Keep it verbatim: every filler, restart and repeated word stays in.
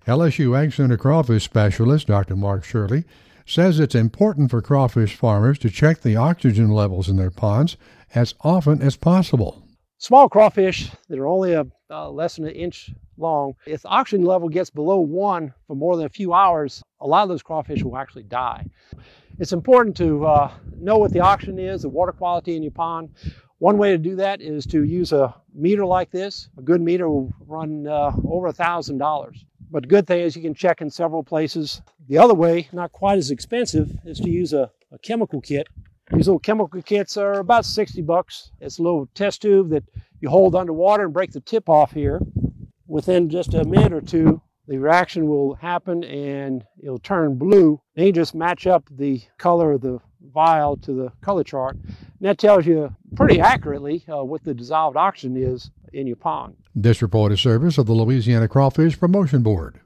L S U Ag Center crawfish specialist Doctor Mark Shirley says it's important for crawfish farmers to check the oxygen levels in their ponds as often as possible. Small crawfish that are only a, uh, less than an inch long, if the oxygen level gets below one for more than a few hours, a lot of those crawfish will actually die. It's important to uh, know what the oxygen is, the water quality in your pond. One way to do that is to use a meter like this. A good meter will run uh, over a thousand dollars. But the good thing is you can check in several places. The other way, not quite as expensive, is to use a, a chemical kit. These little chemical kits are about sixty bucks. It's a little test tube that you hold underwater and break the tip off here. Within just a minute or two, the reaction will happen and it'll turn blue. Then you just match up the color of the vial to the color chart. And that tells you pretty accurately uh, what the dissolved oxygen is in your pond. This report is service of the Louisiana Crawfish Promotion Board.